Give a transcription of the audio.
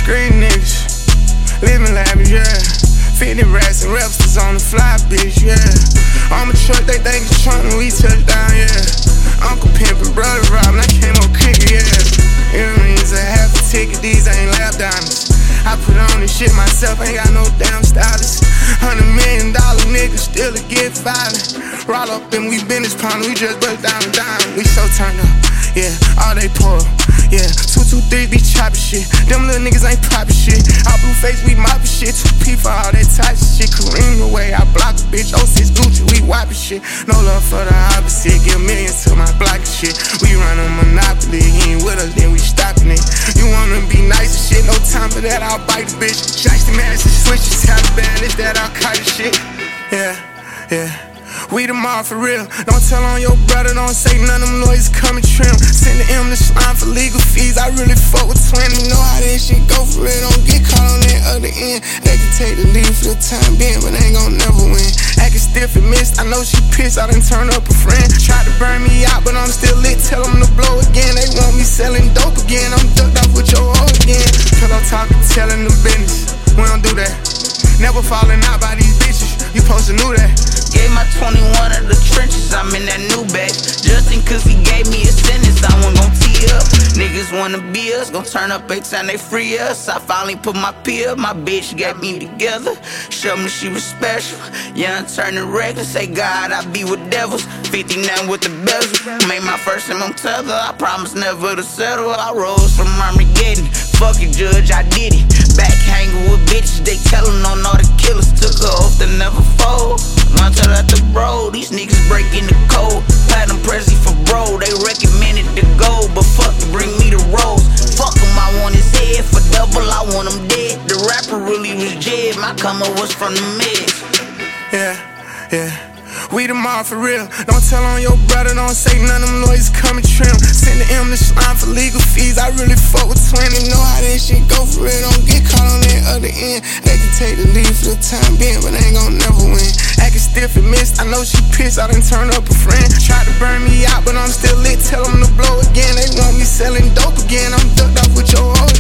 Street niggas, living lavish, yeah. 50 rats and repsters on the fly, bitch, yeah. On my truck, they think it's trunk when we touch down, yeah. Uncle pimpin', brother robbin', I came up kickin', yeah. Earrings, a half a ticket, these ain't lap diamonds. I put on this shit myself, ain't got no damn stylist. $100 million niggas still to get violent. Roll up and we business partner, we just bust down the dime. We so turned up, yeah, all they pour, yeah. 223 be choppin' shit, them little niggas ain't poppin' shit. All blue face, we moppin' shit, 2P for all that type of shit. Kareem away, I block a bitch, 06 Gucci, we wipin' shit. No love for the opposite, give millions to my block and shit. We run a monopoly, he ain't with us, then we stoppin' it. You wanna be nice and shit, no time for that, I'll bite the bitch. Shiesty masses, switches, Taliban, it's that Al-Qaeda shit. Yeah, yeah. We the mob for real. Don't tell on your brother, don't say none of them lawyers coming trim. Send the M to slime for legal fees. I really fuck with twin. You know how that shit go for real. Don't get caught on that other end. They can take the lead for the time being, but they ain't gon' never win. Acting stiff and missed. I know she pissed. I done turn up a friend. Tried to burn me out, but I'm still lit. Tell them to blow again. They want me selling dope again. I'm ducked off with your hoe again. Pillow talking, telling the business. We don't do that. Never falling out by these bitches. You supposed to know that. Gave my 21 of the trenches, I'm in that new bag. Justin, cause he gave me a sentence, I wasn't gon' tee up. Niggas wanna be us, gon' turn up every time they free us. I finally put my P up, my bitch got me together. Showed me she was special, young turning reckless. Say God, I be with devils, 59 with the bezel. Made my first time on tether, I promise never to settle. I rose from Armageddon, fuck it judge, I did it. Back hanging with bitches, they tellin' on all the killers. Took her oath to never fold. One tell at the bro, these niggas breaking the code. Platinum Prezi for bro, they recommended to go. But fuck it, bring me the rolls. Fuck him, I want his head. For double, I want him dead. The rapper really was Jed, my come up was from the meds. Yeah, yeah. We the mob for real. Don't tell on your brother, don't say none of them lawyers coming trim. Send the M to slime for legal fees. I really fuck with twin. They know how that shit go for real. Don't get caught on that other end. They can take the lead for the time being, but they ain't gon' never win. Acting stiff and missed. I know she pissed. I done turn up a friend. Tried to burn me out, but I'm still lit. Tell them to blow again. They want me selling dope again. I'm ducked off with your hoe.